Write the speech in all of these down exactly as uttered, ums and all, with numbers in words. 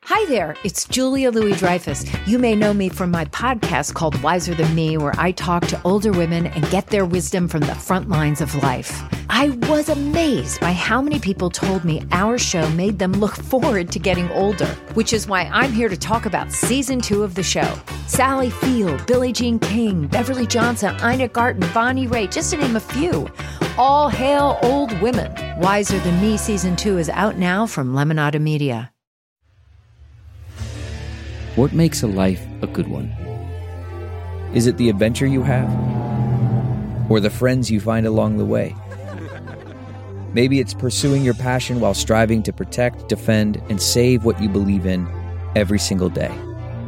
Hi there, it's Julia Louis-Dreyfus. You may know me from my podcast called Wiser Than Me, where I talk to older women and get their wisdom from the front lines of life. I was amazed by how many people told me our show made them look forward to getting older, which is why I'm here to talk about season two of the show. Sally Field, Billie Jean King, Beverly Johnson, Ina Garten, Bonnie Raitt, just to name a few. All hail old women. Wiser Than Me season two is out now from Lemonada Media. What makes a life a good one? Is it the adventure you have? Or the friends you find along the way? Maybe it's pursuing your passion while striving to protect, defend, and save what you believe in every single day.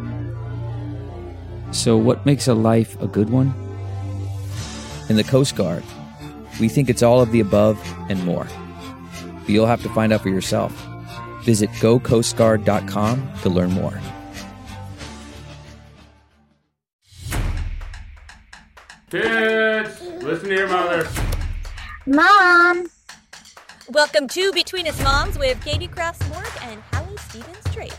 So what makes a life a good one? In the Coast Guard, we think it's all of the above and more. But you'll have to find out for yourself. Visit go coast guard dot com to learn more. Kids, listen to your mother. Mom! Welcome to Between Us Moms with Katie Crafts-Morg and Hallie Stevens-Drake.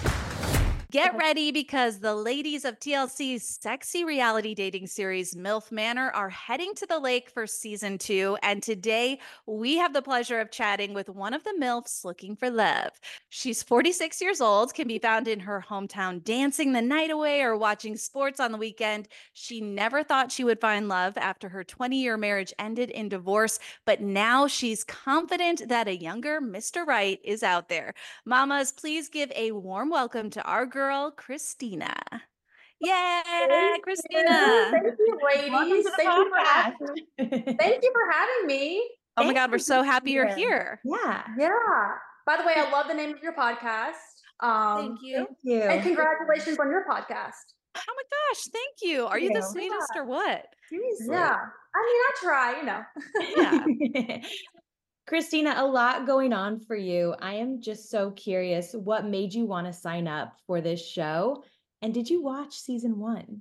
Get ready because the ladies of T L C's sexy reality dating series MILF Manor are heading to the lake for season two. And today we have the pleasure of chatting with one of the MILFs looking for love. She's forty-six years old, can be found in her hometown dancing the night away or watching sports on the weekend. She never thought she would find love after her twenty-year marriage ended in divorce, but now she's confident that a younger Mister Right is out there. Mamas, please give a warm welcome to our girl, Christina. Yeah, Thank Christina. You. Thank you, ladies. Thank you, for having, thank you for having me. Oh Thank my God, we're so happy you're here. Yeah. Yeah. By the way, I love the name of your podcast. Um, Thank you. Thank you. And congratulations on your podcast. Oh my gosh, thank you. Are you the sweetest yeah. or what? Seriously. Yeah. I mean, I try, you know. Yeah. Christina, a lot going on for you. I am just so curious, what made you want to sign up for this show? And did you watch season one?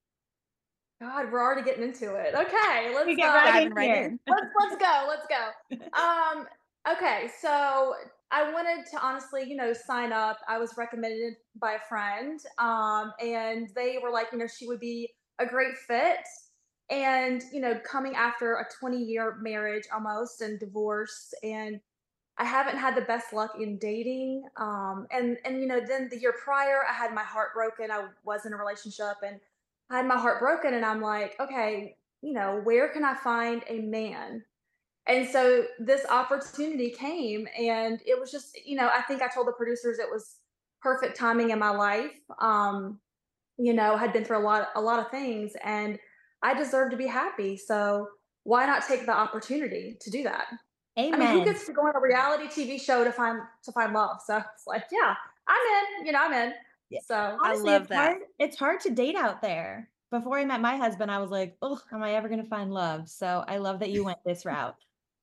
God, we're already getting into it. Okay, let's we get uh, right, in, right in. Let's let's go. Let's go. Um, okay, so I wanted to honestly, you know, sign up. I was recommended by a friend, um, and they were like, you know, she would be a great fit. And, you know, coming after a twenty year marriage almost and divorce, and I haven't had the best luck in dating. Um, and, and, you know, then the year prior, I had my heart broken. I was in a relationship and I had my heart broken. And I'm like, okay, you know, where can I find a man? And so this opportunity came, and it was just, you know, I think I told the producers it was perfect timing in my life. Um, you know, had been through a lot, a lot of things, and I deserve to be happy. So why not take the opportunity to do that? Amen. I mean, who gets to go on a reality T V show to find to find love? So it's like, yeah, I'm in. You know, I'm in. Yeah. So honestly, I love it's that. Hard, it's hard to date out there. Before I met my husband, I was like, oh, am I ever going to find love? So I love that you went this route.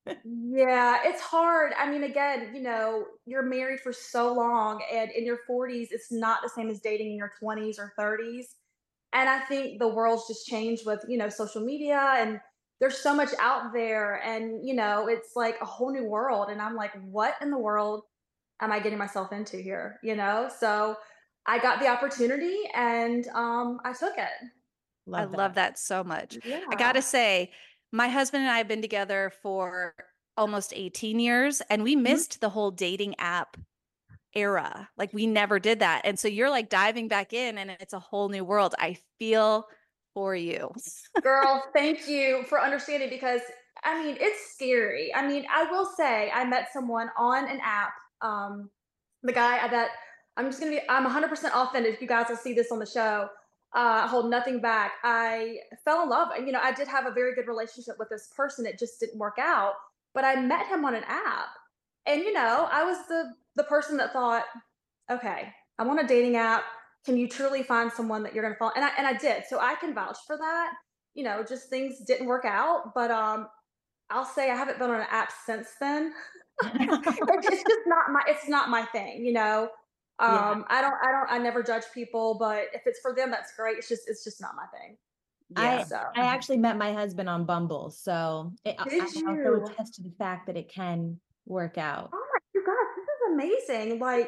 Yeah, it's hard. I mean, again, you know, you're married for so long, and in your forties, it's not the same as dating in your twenties or thirties. And I think the world's just changed with, you know, social media, and there's so much out there, and, you know, it's like a whole new world. And I'm like, what in the world am I getting myself into here? You know? So I got the opportunity, and um, I took it. Love I that. love that so much. Yeah. I got to say, my husband and I have been together for almost eighteen years, and we missed mm-hmm. the whole dating app era. Like, we never did that. And so you're like diving back in, and it's a whole new world. I feel for you. Girl, thank you for understanding, because I mean, it's scary. I mean, I will say I met someone on an app. Um, the guy that I'm just going to be, I'm one hundred percent authentic. If you guys will see this on the show, uh, hold nothing back. I fell in love. And, you know, I did have a very good relationship with this person. It just didn't work out. But I met him on an app. And, you know, I was the the person that thought, okay, I'm on a dating app. Can you truly find someone that you're going to fall? And I, and I did. So I can vouch for that. You know, just things didn't work out. But um, I'll say I haven't been on an app since then. it's, it's just not my, it's not my thing, you know? Um, yeah. I don't, I don't, I never judge people, but if it's for them, that's great. It's just, it's just not my thing. Yeah, I, so. I actually met my husband on Bumble. So it, Did I you? also attest to the fact that it can work out. Oh my God, this is amazing. Like,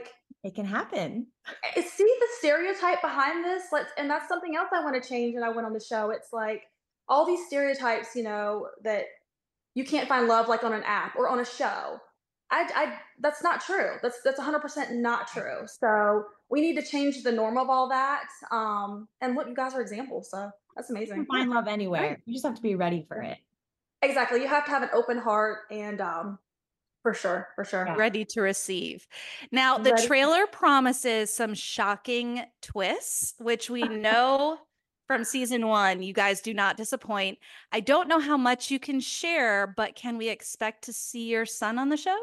It can happen. Eh, see the stereotype behind this? Let's and that's something else I want to change, and I went on the show. It's like all these stereotypes, you know, that you can't find love like on an app or on a show. I, I that's not true. That's that's one hundred percent not true. So we need to change the norm of all that. Um, and look, you guys are examples. So that's You can amazing. find love anywhere. Right. You just have to be ready for it. Exactly. You have to have an open heart, and um, for sure, for sure. Yeah. Ready to receive. Now, the Ready- trailer promises some shocking twists, which we know from season one. You guys do not disappoint. I don't know how much you can share, but can we expect to see your son on the show?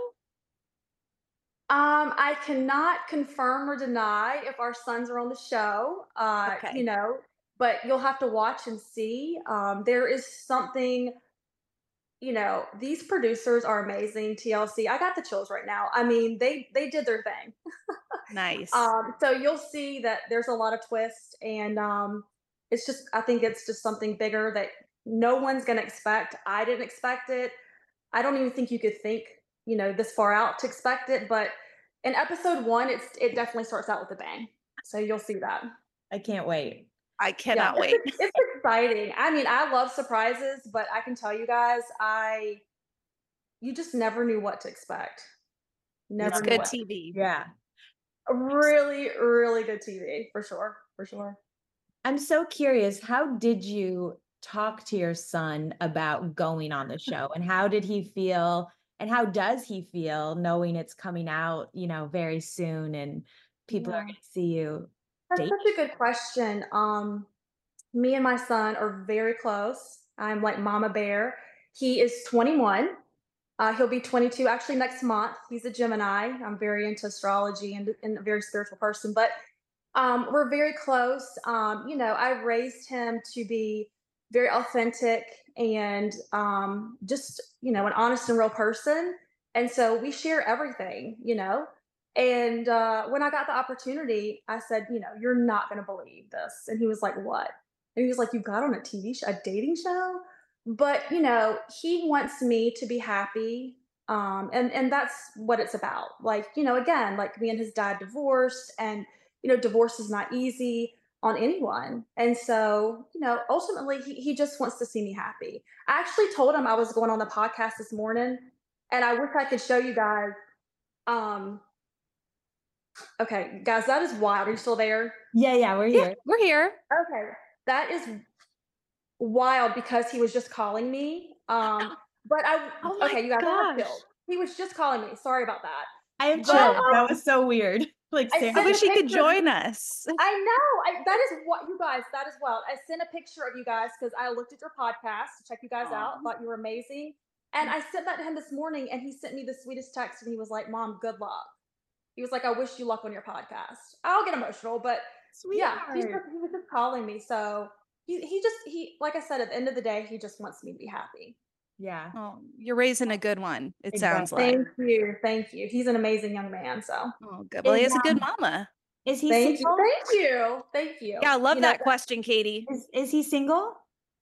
Um, I cannot confirm or deny if our sons are on the show. Uh, Okay. you know, but you'll have to watch and see. Um, there is something, you know, these producers are amazing. T L C, I got the chills right now. I mean, they they did their thing. Nice. Um, so you'll see that there's a lot of twists, and um, it's just I think it's just something bigger that no one's gonna expect. I didn't expect it. I don't even think you could think, you know, this far out to expect it. But in episode one, it's it definitely starts out with a bang. So you'll see that. I can't wait. I Yeah, cannot it's, wait. it's exciting. I mean, I love surprises, but I can tell you guys, I you just never knew what to expect. Never It's knew good what. T V. Yeah. Really, really good T V for sure, for sure. I'm so curious, how did you talk to your son about going on the show, and how did he feel, and how does he feel knowing it's coming out, you know, very soon and people are Yeah. going to see you That's date? such a good question. Um, me and my son are very close. I'm like Mama Bear. He is twenty-one. Uh, he'll be twenty-two actually next month. He's a Gemini. I'm very into astrology and, and a very spiritual person, but um, we're very close. Um, you know, I raised him to be very authentic and um, just, you know, an honest and real person. And so we share everything, you know. And uh, when I got the opportunity, I said, you know, you're not going to believe this. And he was like, what? And he was like, you got on a T V show, a dating show? But, you know, he wants me to be happy. Um, and, and that's what it's about. Like, you know, again, like me and his dad divorced, and, you know, divorce is not easy on anyone. And so, you know, ultimately he, he just wants to see me happy. I actually told him I was going on the podcast this morning, and I wish I could show you guys. Um, okay, guys, that is wild. Are you still there? Yeah, yeah, we're Yeah, here. we're here. Okay. That is wild because he was just calling me. Um, but I, Oh my okay, you guys, I have gosh. chills. He was just calling me. Sorry about that. I have But- chills. That was so weird. Like, I Sarah- I sent wish a he could picture- join us. I know. I, that is what you guys. That is wild. I sent a picture of you guys because I looked at your podcast to check you guys out. Thought you were amazing, and I sent that to him this morning, and he sent me the sweetest text, and he was like, "Mom, good luck." He was like, "I wish you luck on your podcast." I'll get emotional, but yeah, he's Sweetheart. just, he was just calling me. So he he just he like I said, at the end of the day, he just wants me to be happy. Yeah. Oh, you're raising a good one, it sounds Exactly. like. Thank you, thank you. He's an amazing young man. So Oh, good. Well, he Is, is a good um, mama. Is he thank single? you, thank you, thank you. Yeah, I love You know, that question, Katie. Is, is he single?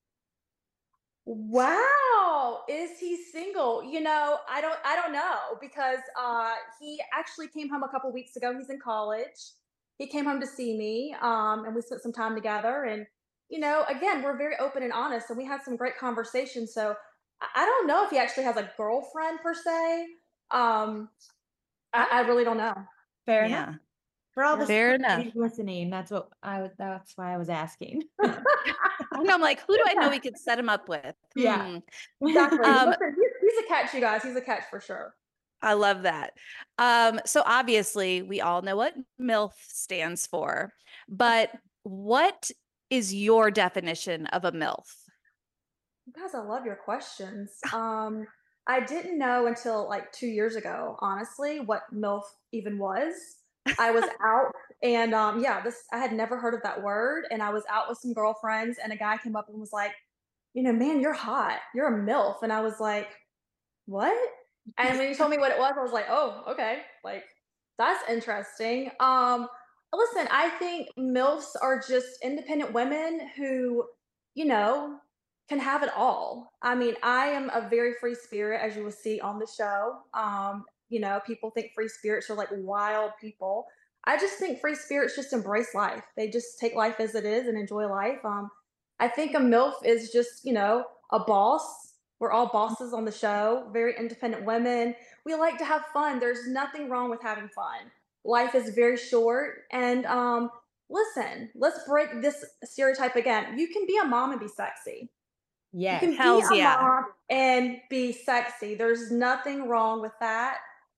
Wow, is he single? You know, I don't I don't know because uh he actually came home a couple weeks ago. He's in college. He came home to see me, um, and we spent some time together. And you know, again, we're very open and honest, and we had some great conversations. So I, I don't know if he actually has a girlfriend per se. Um, I, I really don't know. Fair enough. Yeah, For all the fair single enough. ladies listening, that's what I was. That's why I was asking. I know, I'm like, who do I know we could set him up with? Yeah. Hmm. Exactly. Um, Listen, he's, he's a catch, you guys. He's a catch for sure. I love that. Um, so obviously, we all know what MILF stands for, but what is your definition of a MILF? You guys, I love your questions. Um, I didn't know until like two years ago, honestly, what MILF even was. I was out, and um, yeah, this I had never heard of that word, and I was out with some girlfriends, and a guy came up and was like, you know, man, you're hot. You're a MILF, and I was like, what? And when he told me what it was, I was like, oh, okay, like that's interesting. Um, listen, I think MILFs are just independent women who, you know, can have it all. I mean, I am a very free spirit, as you will see on the show. Um, you know, people think free spirits are like wild people. I just think free spirits just embrace life. They just take life as it is and enjoy life. Um, I think a MILF is just, you know, a boss. We're all bosses on the show, very independent women. We like to have fun. There's nothing wrong with having fun. Life is very short. And um, listen, let's break this stereotype again. You can be a mom and be sexy. You Yes. can be Hells a yeah. mom and be sexy. There's nothing wrong with that.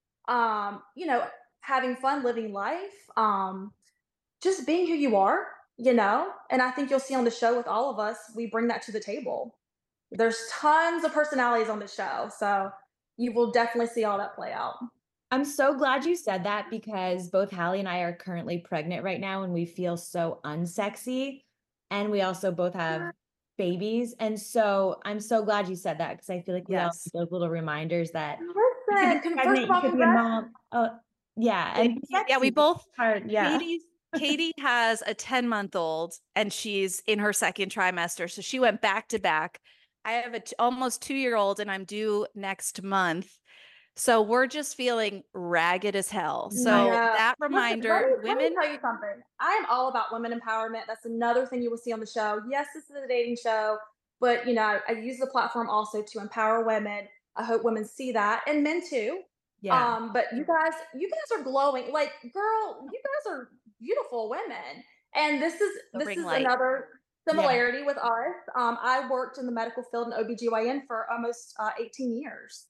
Um, you know, having fun, living life, um, just being who you are, you know. And I think you'll see on the show with all of us, we bring that to the table. There's tons of personalities on the show, so you will definitely see all that play out. I'm so glad you said that because both Hallie and I are currently pregnant right now and we feel so unsexy. And we also both have babies. And so I'm so glad you said that because I feel like we all Yes. need those little reminders that you Listen, could be con- first pregnant, of you all, could be a congrats. mom. Oh, yeah. And be Yeah, we sexy. both Hard. Yeah. Katie's Katie has a ten month old and she's in her second trimester. So she went back to back. I have a t- almost two year old and I'm due next month. So we're just feeling ragged as hell. I So know. that Listen, let reminder, me, let me women, tell you something. I am all about women empowerment. That's another thing you will see on the show. Yes, this is a dating show, but you know, I, I use the platform also to empower women. I hope women see that and men too. Yeah. Um, but you guys, you guys are glowing. Like, girl, you guys are beautiful women. And this is The this ring is light. another Yeah. similarity with us. Um, I worked in the medical field in O B G Y N for almost uh, eighteen years.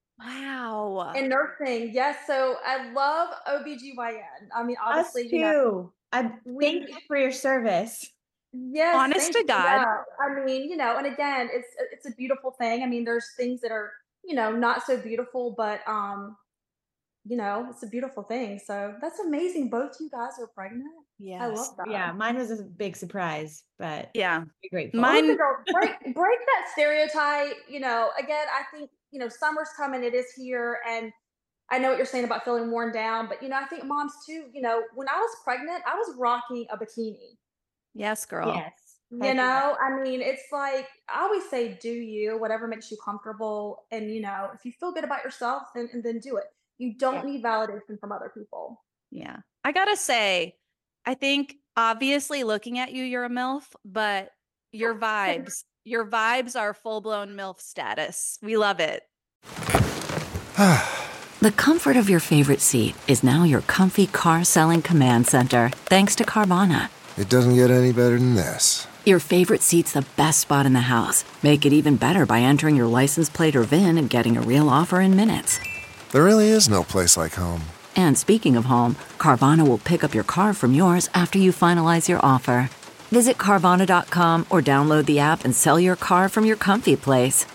wow. In nursing, yes. So I love O B G Y N. I mean, Us obviously, you know, too. I thank we you for your service. yes, Honest thank to you. God. Yeah. I mean, you know, and again, it's it's a beautiful thing. I mean, there's things that are, you know, not so beautiful, but um, you know, it's a beautiful thing. So that's amazing. Both you guys are pregnant. I Yes. love that. Yeah, mine was a big surprise, but Yeah. be grateful. Mine- Listen, girl, break break that stereotype. You know, again, I think, you know, summer's coming, it is here, and I know what you're saying about feeling worn down, but you know, I think moms too, you know, when I was pregnant, I was rocking a bikini. Yes, girl. Yes. You Heck yeah. know, I mean, it's like I always say, do you, whatever makes you comfortable. And you know, if you feel good about yourself, then and then do it. You don't Yeah. need validation from other people. Yeah. I gotta say, I think obviously looking at you, you're a MILF, but your vibes, your vibes are full blown MILF status. We love it. The comfort of your favorite seat is now your comfy car selling command center, thanks to Carvana. It doesn't get any better than this. Your favorite seat's the best spot in the house. Make it even better by entering your license plate or V I N and getting a real offer in minutes. There really is no place like home. And speaking of home, Carvana will pick up your car from yours after you finalize your offer. Visit Carvana dot com or download the app and sell your car from your comfy place.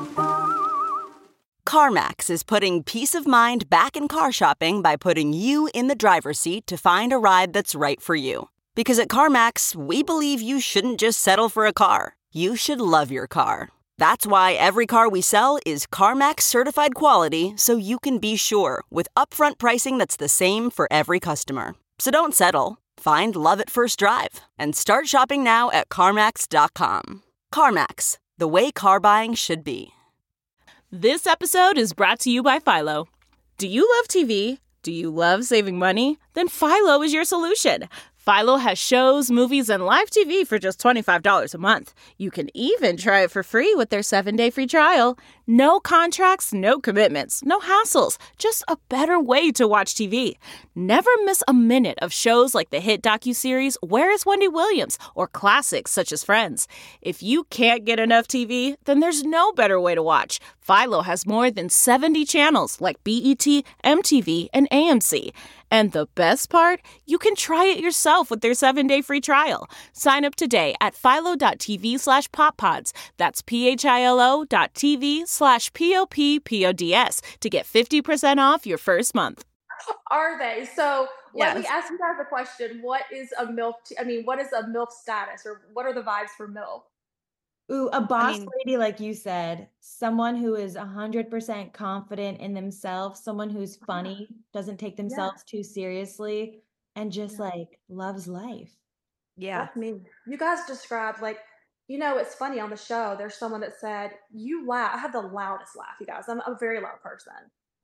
CarMax is putting peace of mind back in car shopping by putting you in the driver's seat to find a ride that's right for you. Because at CarMax, we believe you shouldn't just settle for a car. You should love your car. That's why every car we sell is CarMax certified quality, so you can be sure with upfront pricing that's the same for every customer. So don't settle. Find love at first drive and start shopping now at CarMax dot com. CarMax, the way car buying should be. This episode is brought to you by Philo. Do you love T V? Do you love saving money? Then Philo is your solution. Philo has shows, movies, and live T V for just twenty-five dollars a month. You can even try it for free with their seven-day free trial. No contracts, no commitments, no hassles. Just a better way to watch T V. Never miss a minute of shows like the hit docuseries Where is Wendy Williams? Or classics such as Friends. If you can't get enough T V, then there's no better way to watch. Philo has more than seventy channels like B E T, M T V, and A M C. And the best part? You can try it yourself with their seven-day free trial. Sign up today at philo.tv slash poppods. That's P-H-I-L-O dot TV slash P-O-P-P-O-D-S to get fifty percent off your first month. Are they? So let me Yes. ask you guys a question. What is a MILF? T- I mean, what is a MILF status, or what are the vibes for MILF? Ooh, a boss mean- lady, like you said, someone who is one hundred percent confident in themselves, someone who's funny, doesn't take themselves too seriously, and just Yeah. like loves life. Yeah. That's me. You guys described, like, you know, it's funny on the show. There's someone that said, you laugh. I have the loudest laugh, you guys. I'm a very loud person.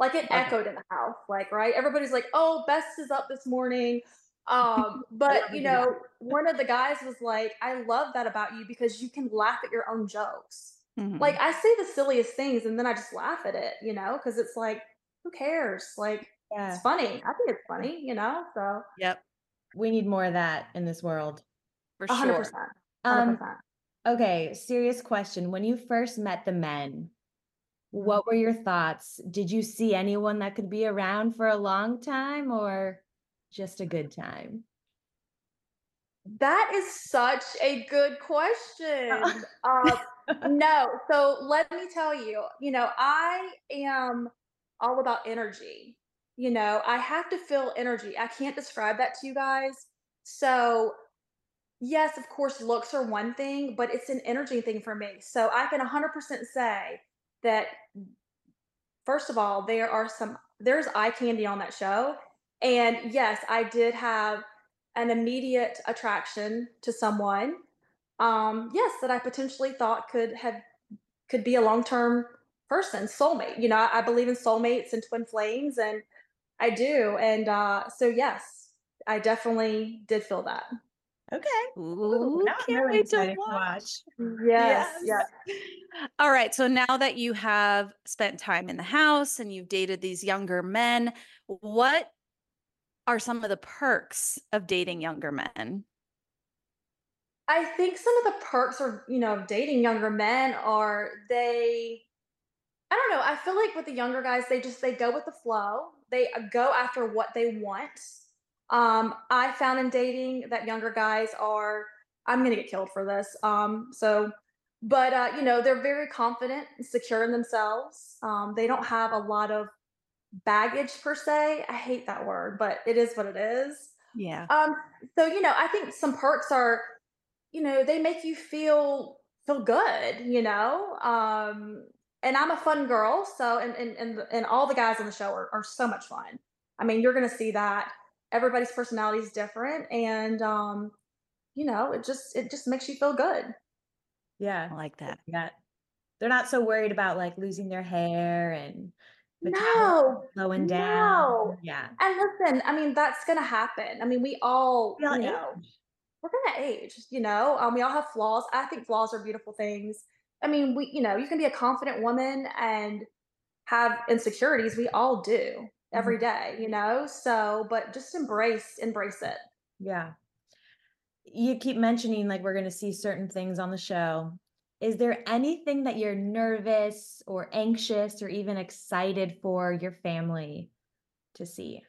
Like it Okay. echoed in the house, like, right? Everybody's like, "Oh, Bess is up this morning." Um, I love but a you good laugh. know, one of the guys was like, "I love that about you because you can laugh at your own jokes." Like Mhm. I say the silliest things and then I just laugh at it, you know, because it's like, who cares? Like it's Yeah. funny. I think it's funny, you know. So Yep, We need more of that in this world. for a hundred sure. percent, hundred Um, percent. okay, serious question. When you first met the men, Mm-hmm. what were your thoughts? Did you see anyone that could be around for a long time or just a good time? That is such a good Oh. question. Uh, no, so let me tell you, you know, I am all about energy. You know, I have to feel energy. I can't describe that to you guys. So, yes, of course, looks are one thing, but it's an energy thing for me. So, I can one hundred percent say that first of all, there are some there's eye candy on that show. And yes, I did have an immediate attraction to someone. Um, yes, that I potentially thought could have could be a long-term person, soulmate. You know, I, I believe in soulmates and twin flames, and I do. And uh, so yes, I definitely did feel that. Okay. Ooh, Ooh, now I'm can't really wait to excited to watch. watch. Yes, Yes. yes. All right. So now that you have spent time in the house and you've dated these younger men, what are some of the perks of dating younger men? I think some of the perks of, you know, of dating younger men are they I don't know. I feel like with the younger guys, they just they go with the flow. They uh, go after what they want. Um, I found in dating that younger guys are I'm gonna get killed for this. Um, so but uh, you know, they're very confident and secure in themselves. Um, they don't have a lot of baggage per se. I hate that word, but it is what it is. Yeah. Um, so you know, I think some perks are you know, they make you feel feel good, you know? Um, and I'm a fun girl, so and and and, the- and all the guys on the show are, are so much fun. I mean, you're gonna see that everybody's personality is different, and um, you know, it just it just makes you feel good. Yeah. I like that. Yeah. They're not so worried about like losing their hair and metabolism No, slowing no. down. Yeah. And listen, I mean, that's gonna happen. I mean, we all, We all you age. know, we're gonna age, you know. Um, we all have flaws. I think flaws are beautiful things. I mean, we, you know, you can be a confident woman and have insecurities. We all do Mhm. every day, you know. So, but just embrace, embrace it. Yeah. You keep mentioning like we're going to see certain things on the show. Is there anything that you're nervous or anxious or even excited for your family to see?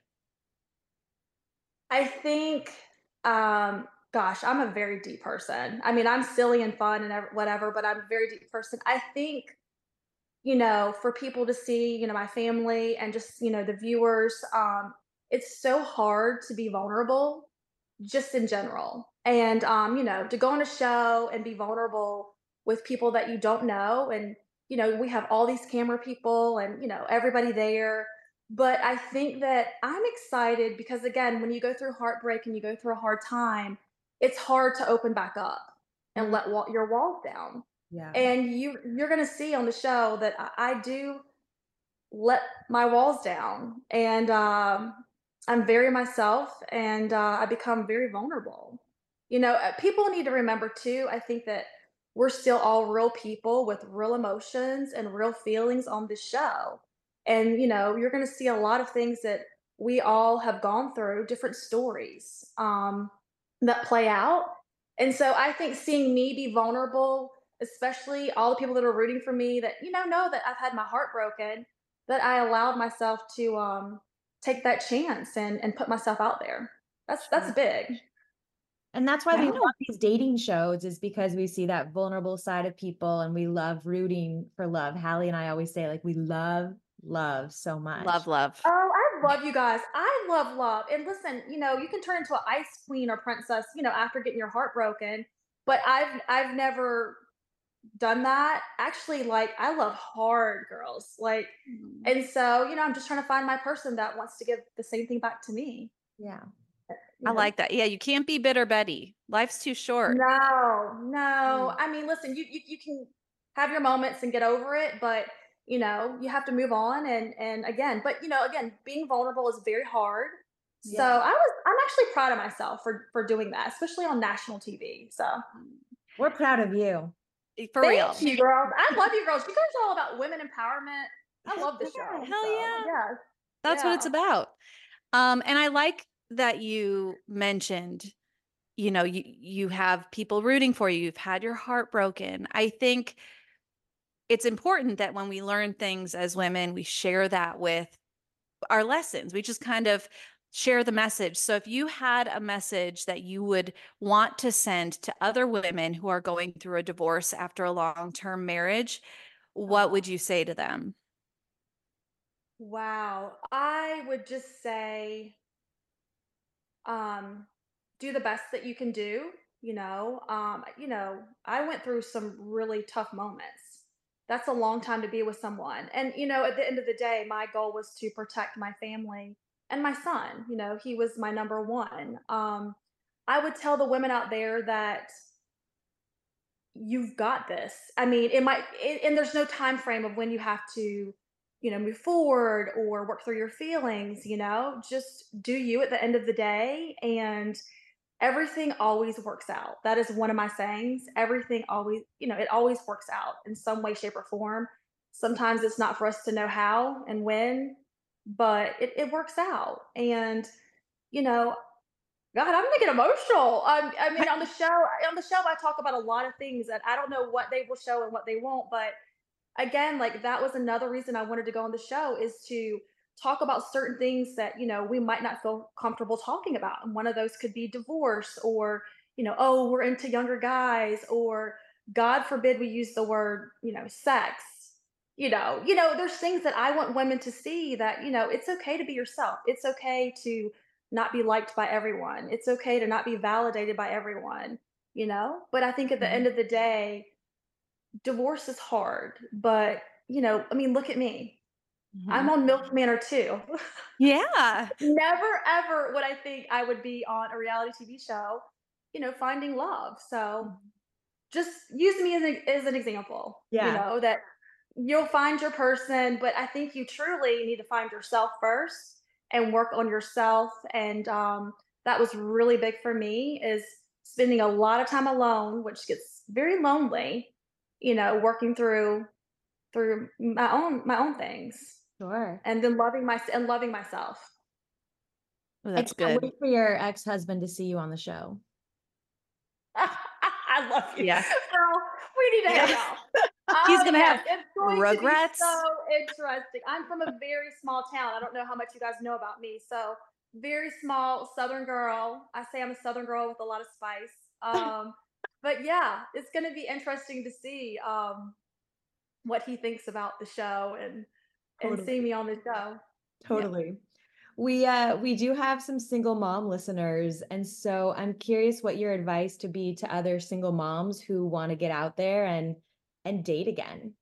I think, um, gosh, I'm a very deep person. I mean, I'm silly and fun and ev- whatever, but I'm a very deep person. I think you know, for people to see, you know, my family and just, you know, the viewers, um, it's so hard to be vulnerable just in general. And, um, you know, to go on a show and be vulnerable with people that you don't know. And, you know, we have all these camera people and, you know, everybody there. But I think that I'm excited because, again, when you go through heartbreak and you go through a hard time, it's hard to open back up and Mm, let wall- your walls down yeah. and you you're gonna see on the show that I, I do let my walls down, and um, I'm very myself, and uh, I become very vulnerable. You know, uh, people need to remember too. I think that we're still all real people with real emotions and real feelings on this show, and you know, you're gonna see a lot of things that we all have gone through, different stories um, that play out. And so I think seeing me be vulnerable, especially all the people that are rooting for me that you know know that I've had my heart broken, that I allowed myself to um, take that chance and and put myself out there. That's that's Sure. big. And that's why we Yeah. love these dating shows is because we see that vulnerable side of people and we love rooting for love. Hallie and I always say like we love love so Love, much. love. Oh, I love you guys. I love love. And listen, you know, you can turn into an ice queen or princess, you know, after getting your heart broken. But I've I've never done that. Actually, like I love hard girls. Like, Mm. and so, you know, I'm just trying to find my person that wants to give the same thing back to me. Yeah. You I know? like that. Yeah, you can't be bitter Betty. Life's too short. No, no. Mm. I mean, listen, you, you you can have your moments and get over it, but you know, you have to move on. And, and again, but you know, again, being vulnerable is very hard. So Yeah. I was, I'm actually proud of myself for, for doing that, especially on national T V. So We're proud of you. For thank real. you, girls. I love you girls. You guys are all about women empowerment. I love the show. Hell so, yeah. Yeah. That's what it's Yeah. about. Um, and I like that you mentioned, you know, you you have people rooting for you. You've had your heart broken. I think it's important that when we learn things as women, we share that with our lessons. We just kind of share the message. So if you had a message that you would want to send to other women who are going through a divorce after a long-term marriage, what would you say to them? Wow. I would just say, um, do the best that you can do. You know, um, you know, I went through some really tough moments. That's a long time to be with someone. And, you know, at the end of the day, my goal was to protect my family and my son. You know, he was my number one. Um, I would tell the women out there that you've got this. I mean, it might, and and there's no time frame of when you have to, you know, move forward or work through your feelings. You know, just do you at the end of the day, and everything always works out. That is one of my sayings. Everything always, you know, it always works out in some way, shape, or form. Sometimes it's not for us to know how and when, but it, it works out. And, you know, God, I'm gonna get emotional. Um, I mean, on the show, on the show, I talk about a lot of things that I don't know what they will show and what they won't. But again, like that was another reason I wanted to go on the show, is to talk about certain things that, you know, we might not feel comfortable talking about. And one of those could be divorce, or, you know, oh, we're into younger guys, or God forbid we use the word, you know, sex. You know, you know, there's things that I want women to see, that, you know, it's okay to be yourself. It's okay to not be liked by everyone. It's okay to not be validated by everyone, you know? But I think at the end Mhm. of the day, divorce is hard. But, you know, I mean, look at me. I'm Mhm. on Milk Manor too. Yeah. Never ever would I think I would be on a reality T V show, you know, finding love. So just use me as an, as an example, you Yeah. know, that you'll find your person, but I think you truly need to find yourself first and work on yourself. And um, that was really big for me, is spending a lot of time alone, which gets very lonely, you know, working through through my own my own things, Sure. and then loving my and loving myself. Oh, I that's can't good. wait for your ex-husband to see you on the show. I love you. Yeah. Girl, we need to Yeah. hang out. He's Oh, gonna yes. have It's going to be regrets. so interesting. I'm from a very small town. I don't know how much you guys know about me. So, very small Southern girl. I say I'm a Southern girl with a lot of spice. Um, but yeah, it's going to be interesting to see um, what he thinks about the show, and and Totally. see me on the show. Yeah. Totally. We uh we do have some single mom listeners, and so I'm curious what your advice to be to other single moms who want to get out there and and date again.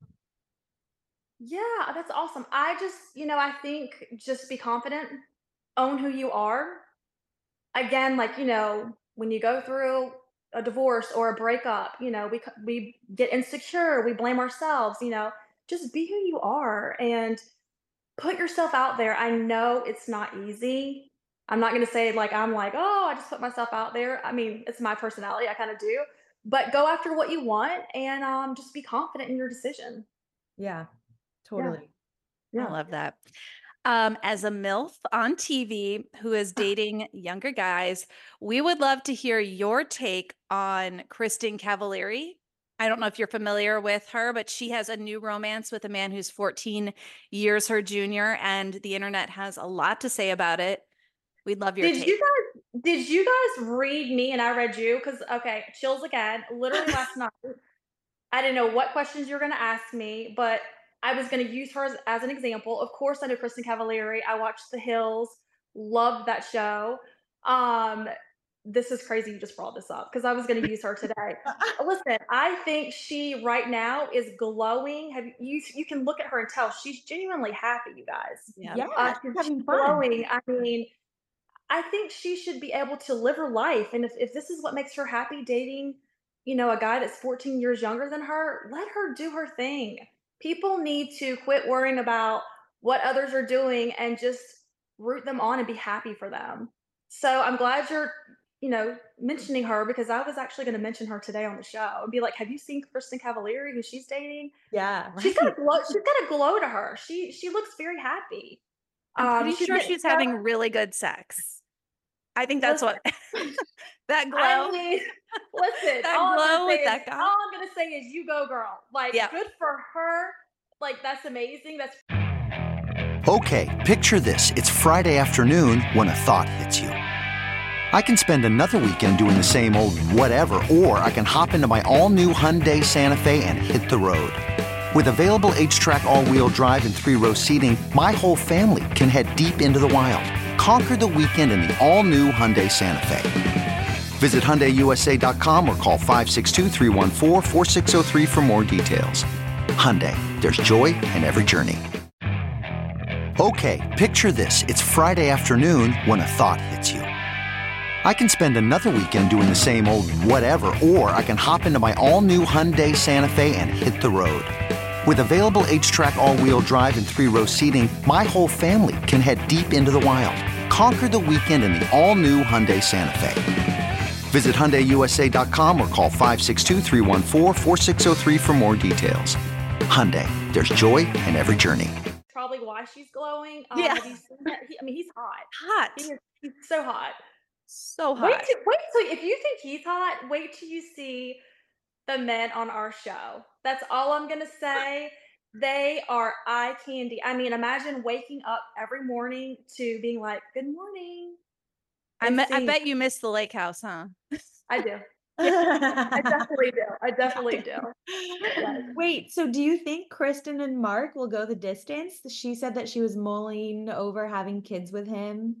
Yeah, that's awesome. I just, you know, I think just be confident, own who you are. Again, like, you know, when you go through a divorce or a breakup, you know, we c- we get insecure, we blame ourselves, you know, just be who you are and put yourself out there. I know it's not easy. I'm not going to say like I'm like, "Oh, I just put myself out there." I mean, it's my personality, I kind of do. But go after what you want, and um just be confident in your decision. Yeah, Yeah. totally. I Yeah. love that. Um, as a MILF on T V who is dating younger guys, we would love to hear your take on Kristen Cavallari. I don't know if you're familiar with her, but she has a new romance with a man who's fourteen years her junior, and the internet has a lot to say about it. We'd love your Did take. you guys did you guys read me and I read you? Because okay, chills again. Literally last night, I didn't know what questions you were gonna ask me, but I was gonna use her as, as an example. Of course, I know Kristen Cavallari. I watched The Hills, loved that show. Um, this is crazy you just brought this up, because I was gonna use her today. Listen, I think she right now is glowing. Have you you can look at her and tell she's genuinely happy, you guys. Yeah. Yeah, Uh, she's she's having fun. glowing. I mean, I think she should be able to live her life. And if, if this is what makes her happy, dating, you know, a guy that's fourteen years younger than her, let her do her thing. people need to quit worrying about what others are doing and just root them on and be happy for them. So I'm glad you're, you know, mentioning her because I was actually going to mention her today on the show and be like, have you seen Kristen Cavallari, who she's dating? Yeah, She's got a right. glow. She's got a glow to her. She she looks very happy. I'm Um, pretty she's sure getting she's so- having really good sex. I think that's what that glow. I mean, listen, That all I'm glow gonna with say that is, guy. all I'm gonna say is, you go, girl. Like, Yeah. good for her. Like, that's amazing. That's Okay, picture this. It's Friday afternoon when a thought hits you. I can spend another weekend doing the same old whatever, or I can hop into my all-new Hyundai Santa Fe and hit the road. With available H-Track all-wheel drive and three-row seating, my whole family can head deep into the wild. Conquer the weekend in the all-new Hyundai Santa Fe. Visit Hyundai U S A dot com or call five six two, three one four, four six zero three for more details. Hyundai, there's joy in every journey. Okay, picture this. It's Friday afternoon when a thought hits you. I can spend another weekend doing the same old whatever, or I can hop into my all-new Hyundai Santa Fe and hit the road. With available H-Track all-wheel drive and three-row seating, my whole family can head deep into the wild. Conquer the weekend in the all-new Hyundai Santa Fe. Visit Hyundai U S A dot com or call five six two, three one four, four six zero three for more details. Hyundai, there's joy in every journey. probably why she's glowing. Um, Yeah. have you seen that? He, I mean, he's hot. Hot. He is, he's so hot. So Wait, hot. till, wait till if you think he's hot, wait till you see the men on our show. That's all I'm gonna say. They are eye candy. I mean, imagine waking up every morning to being like, "Good morning." I, and me- I seeing- bet you missed the lake house, huh? I do. I definitely do. I definitely do. Wait, so do you think Kristen and Mark will go the distance? She said that she was mulling over having kids with him.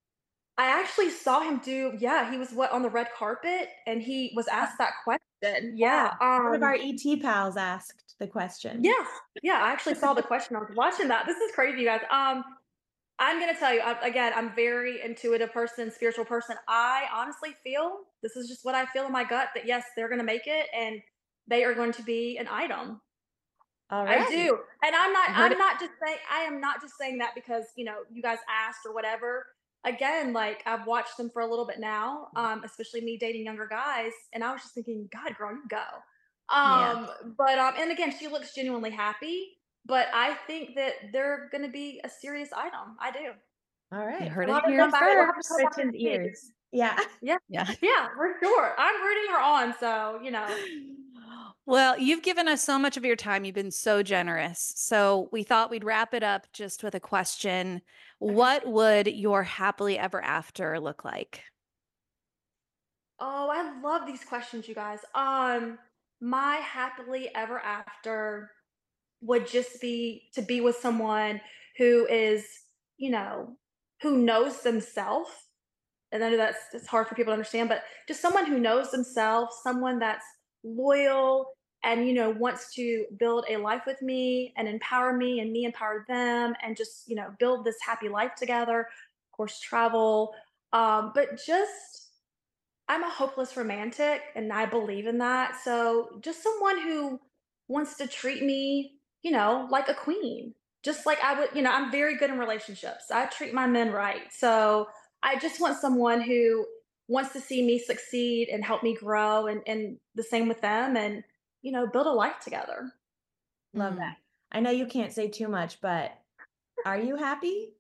I actually saw him do. Yeah, he was what on the red carpet, and he was asked that question. Yeah, um, One of our E T pals asked the question. Yeah, yeah. I actually saw the question. I was watching that. This is crazy, you guys. Um, I'm gonna tell you I, again. I'm very intuitive person, spiritual person. I honestly feel this is just what I feel in my gut that yes, they're gonna make it, and they are going to be an item. All I right. do, and I'm not. I heard I'm it- not just saying. I am not just saying that because you know you guys asked or whatever. Again, like I've watched them for a little bit now, um, especially me dating younger guys, and I was just thinking, God, girl, you go. Um, but um, and again, she looks genuinely happy. But I think that they're going to be a serious item. I do. All right. You heard We'll it have to here come back- we'll have to first. come back Kristen's and see. ears. Yeah. Yeah, Yeah. yeah, for sure. I'm rooting her on, so you know. Well, you've given us so much of your time. You've been so generous. So we thought we'd wrap it up just with a question. What would your happily ever after look like? Oh, I love these questions, you guys. Um, my happily ever after would just be to be with someone who is, you know, who knows themselves. And I know that's it's hard for people to understand, but just someone who knows themselves, someone that's loyal and you know wants to build a life with me and empower me and me empower them and just you know build this happy life together. Of course, travel, um, but just I'm a hopeless romantic and I believe in that. So just someone who wants to treat me, you know, like a queen. Just like I would, you know, I'm very good in relationships. I treat my men right. So I just want someone who wants to see me succeed and help me grow and, and the same with them and, you know, build a life together. Love Mm. that. I know you can't say too much, but are you happy?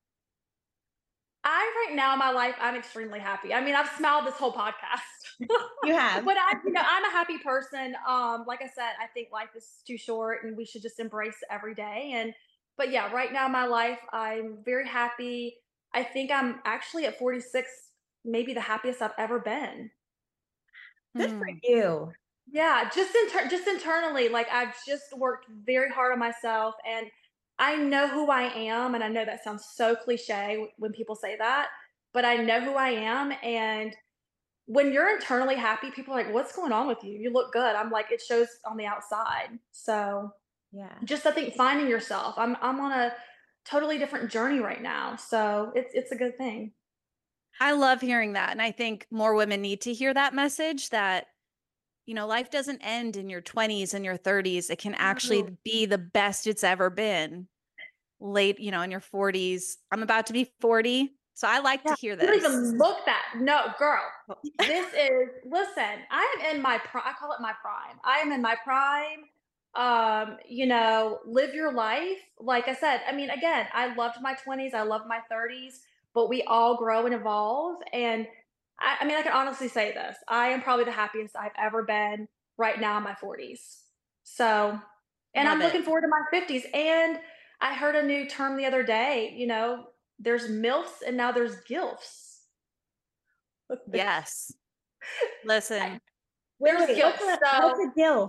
I right now in my life, I'm extremely happy. I mean, I've smiled this whole podcast. You have. But I, you know, I'm a happy person. Um, like I said, I think life is too short and we should just embrace it every day. And but yeah, right now in my life, I'm very happy. I think I'm actually at forty-six, maybe the happiest I've ever been. Good for Mm. you. Yeah, just inter- just internally, like I've just worked very hard on myself and I know who I am. And I know that sounds so cliche when people say that, but I know who I am. And when you're internally happy, people are like, what's going on with you? You look good. I'm like, it shows on the outside. So Yeah. just I think finding yourself. I'm I'm on a totally different journey right now. So it's it's a good thing. I love hearing that. And I think more women need to hear that message that you know, life doesn't end in your twenties and your thirties. It can actually be the best it's ever been late, you know, in your forties. I'm about to be forty. So I like Yeah, to hear you don't this. even look that. No, girl. This is, listen, I am in my prime. I call it my prime. I am in my prime. Um, you know, live your life. Like I said, I mean, again, I loved my twenties. I loved my thirties, but we all grow and evolve. And I, I mean, I can honestly say this. I am probably the happiest I've ever been right now in my forties. So, and Love I'm it. looking forward to my fifties. And I heard a new term the other day, you know, there's MILFs and now there's GILFs. Yes. Listen. There's Wait, GILFs. what's a, So, what's a gilf?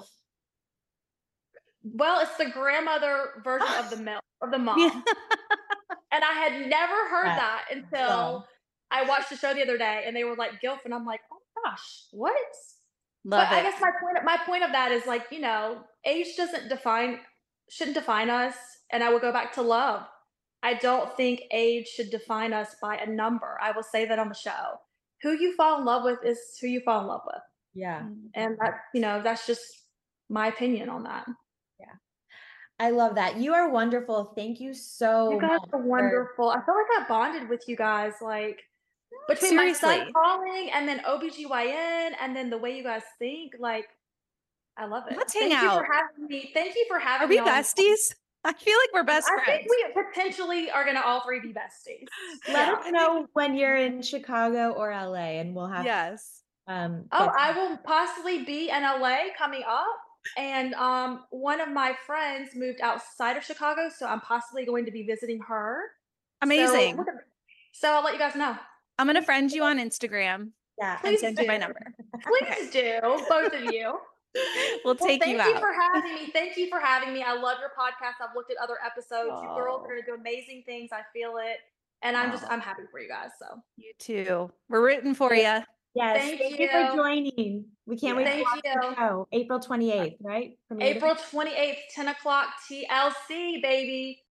well, it's the grandmother version of the MILF, of the mom. And I had never heard Yeah. that until Yeah. I watched the show the other day and they were like GILF. And I'm like, oh my gosh, what? Love but it. I guess my point, my point of that is like, you know, age doesn't define, shouldn't define us. And I will go back to love. I don't think age should define us by a number. I will say that on the show. Who you fall in love with is who you fall in love with. Yeah. And that, you know, that's just my opinion on that. Yeah. I love that. You are wonderful. Thank you so You guys much. are for- wonderful. I feel like I bonded with you guys, like between my son Seriously. calling and then O B G Y N and then the way you guys think, like I love it. Let's hang Thank you out. for having me. Thank you for having Are we me on. besties? I feel like we're best I friends. think we potentially are gonna all three be besties. Let Yeah. us know when you're in Chicago or L A and we'll have Yes. um Oh, get I to- will possibly be in L A coming up. And um, one of my friends moved outside of Chicago, so I'm possibly going to be visiting her. Amazing. So, look at- so I'll let you guys know. I'm going to friend you on Instagram yeah. and Please send you my do. number. Please do, both of you. We'll Well, take thank you you out. for having me. Thank you for having me. I love your podcast. I've looked at other episodes. You girls are Oh. going to do amazing things. I feel it. And I'm just, Aw. I'm happy for you guys. So You too. We're rooting for you. Yes. Thank Thank, you. for you. joining. We can't wait to Thank watch the you. show. April twenty-eighth, right? Premiere day? April twenty-eighth, ten o'clock, T L C, baby.